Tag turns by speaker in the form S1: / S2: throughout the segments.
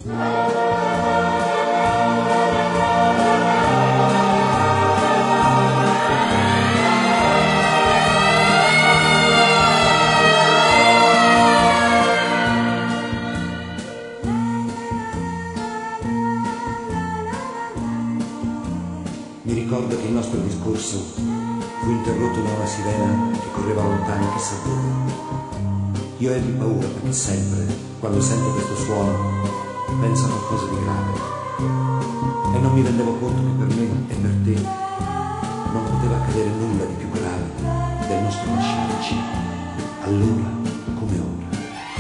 S1: Mi ricordo che il nostro discorso fu interrotto da una sirena che correva lontano chissà dove. Io ebbi paura perché sempre, quando sento questo suono, penso a qualcosa di grave. E non mi rendevo conto che per me e per te non poteva accadere nulla di più grave del nostro lasciarci, allora come ora.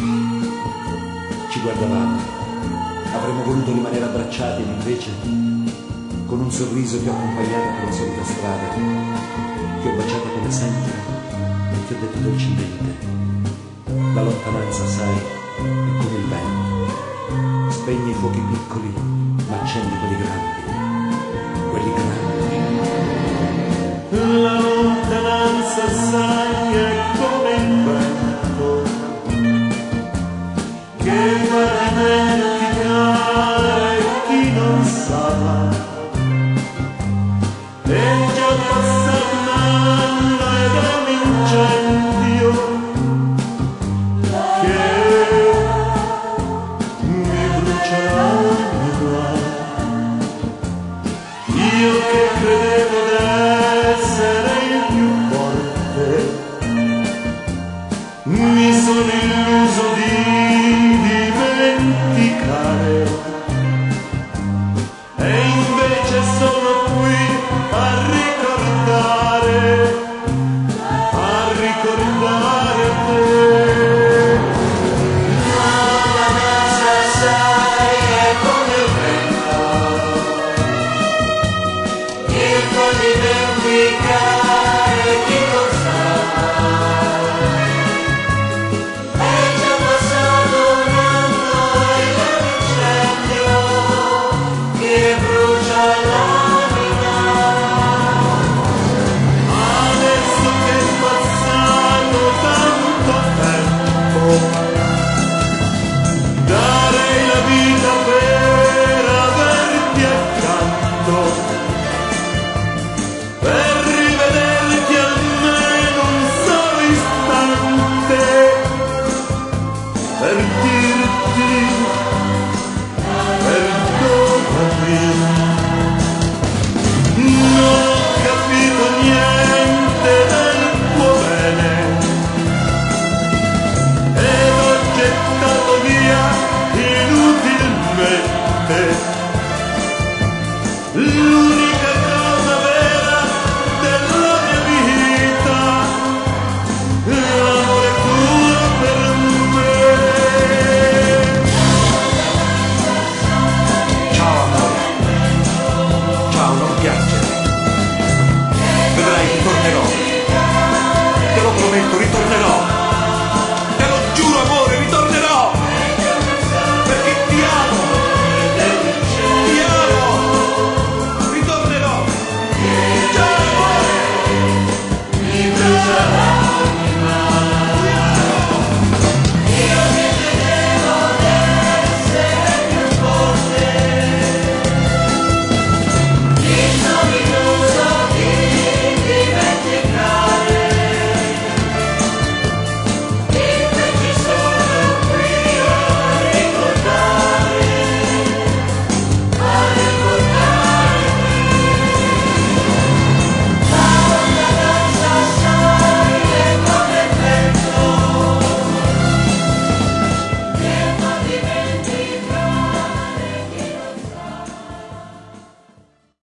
S1: Ci guardavamo, avremmo voluto rimanere abbracciati ed invece, con un sorriso ti ho accompagnato per la solita strada, ti ho baciato come sempre e ti ho detto dolcemente: la lontananza, sai, è come il vento, spegne i fuochi piccoli ma accendi quelli grandi, quelli grandi.
S2: La lontananza, sai, è come il vento che va dimenticare chi non sa. È già passato un anno ed è un incendio che mi brucia l'anima. Io che credevo d'essere il più forte, mi sono illuso di dimenticare, e invece sono qui a ricordare te. La lontananza, sai, è come il vento che fa dimenticare chi lo sa. È già passato un anno ed è un incendio che brucia l'anima. Adesso che è passato tanto tempo, darei la vita per averti accanto, per rivederti almeno un solo istante, per dirti perdonami. Non ho capito niente del tuo bene ed ho gettato via inutilmente